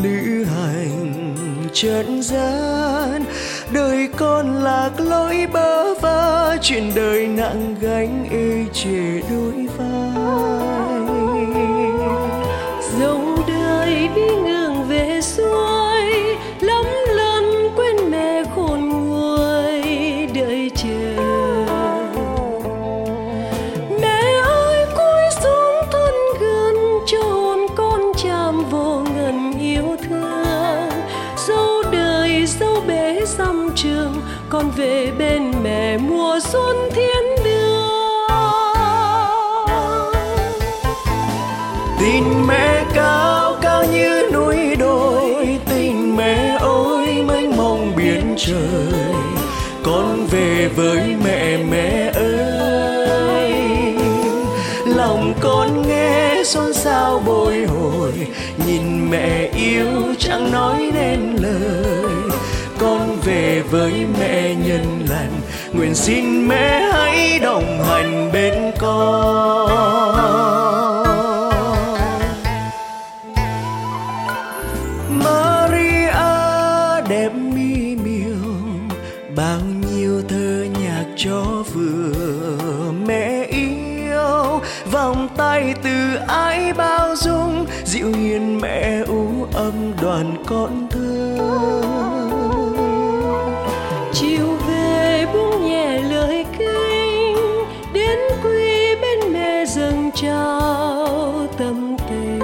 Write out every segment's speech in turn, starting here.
lữ hành trần gian. Đời con lạc lối bơ vơ, chuyện đời nặng gánh ê chề đôi vai. Dòng đời đi ngược về xuôi, lắm lần quên mẹ khôn nguôi đợi chờ. Mẹ ơi cúi xuống thân gần, cho hồn con chạm vô ngần yêu thương. Dẫu đời dẫu bể dăm trường, con về bên mẹ mùa xuân thiên đường. Tình mẹ cao cao như núi đồi, tình mẹ ôi mênh mông biển trời. Con về với mẹ, mẹ ơi. Lòng con nghe xôn xao bồi hồi, nhìn mẹ yêu chẳng nói nên lời. Con về với mẹ nhân lành, nguyện xin mẹ hãy đồng hành bên con. Maria đẹp mi miều, bao nhiêu thơ nhạc cho vừa. Mẹ yêu vòng tay từ ái bao dung, dịu hiền mẹ ú ấm đoàn con thơ. Chiều về buông nhẹ lời kinh, đến quy bên mẹ dâng trao tâm tình.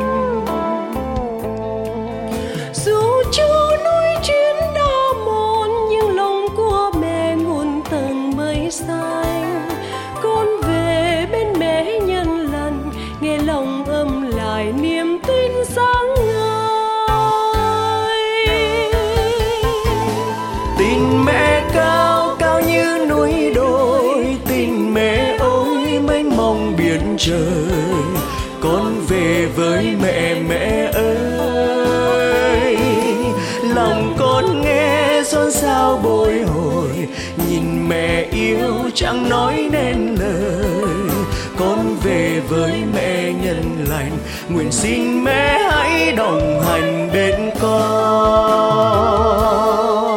Dù chưa nói chuyến đa mòn, nhưng lòng của mẹ nguồn tầng mây xanh. Con về bên mẹ nhân lần, nghe lòng âm lại niềm tin sáng ngời. Tình mẹ cao cao như núi đồi, tình mẹ ôi mênh mông biển trời. Con về với mẹ, mẹ ơi. Lòng con nghe xôn xao bồi hồi, nhìn mẹ yêu chẳng nói nên lời. Con về với mẹ nhân lành, nguyện xin mẹ hãy đồng hành bên con.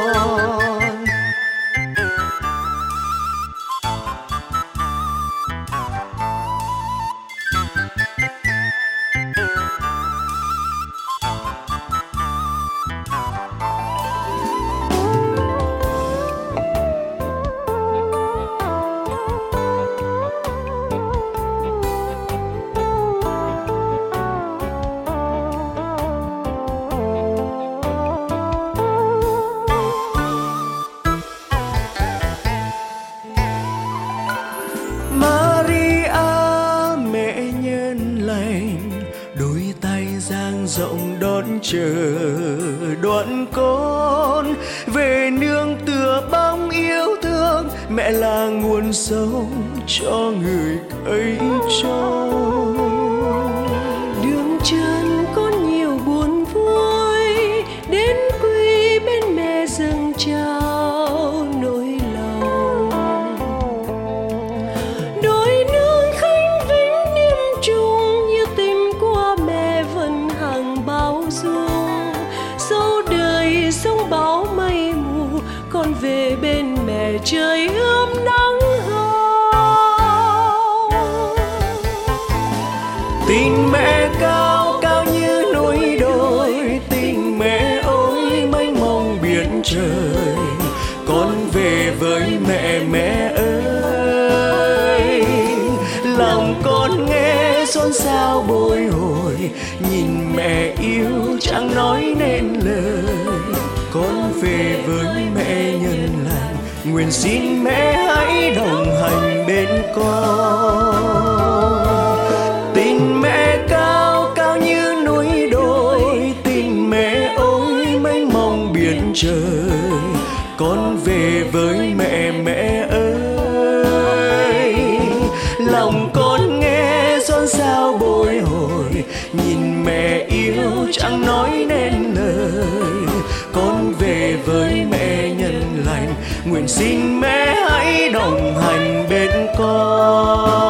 Rộng đón chờ đoạn con về nương tựa bóng yêu thương. Mẹ là nguồn sống cho người cấy trồng. Đường chân con nhiều buồn vui, đến quy bên mẹ dâng trao nỗi lòng. Đôi nương khánh vĩnh niềm chung, như tình của mẹ vẫn hằng bao dung. Dẫu đời sông bão mây mù, con về bên mẹ trời ươm nắng hồng. Tình mẹ cao cao như núi đồi, tình mẹ ôi mênh mông biển trời. Con về với mẹ, mẹ ơi. Lòng con nghe xôn xao bồi hồi, nhìn mẹ yêu chẳng nói nên lời. Con về với mẹ nhân lành, nguyện xin mẹ hãy đồng hành bên con. Tình mẹ cao cao như núi đồi, tình mẹ ôi mênh mông biển trời. Con về với mẹ, mẹ ơi. Lòng con nghe xôn xao bồi hồi, nhìn mẹ yêu chẳng nói nên lời. Con về với mẹ nhân lành, nguyện xin mẹ hãy đồng hành bên con.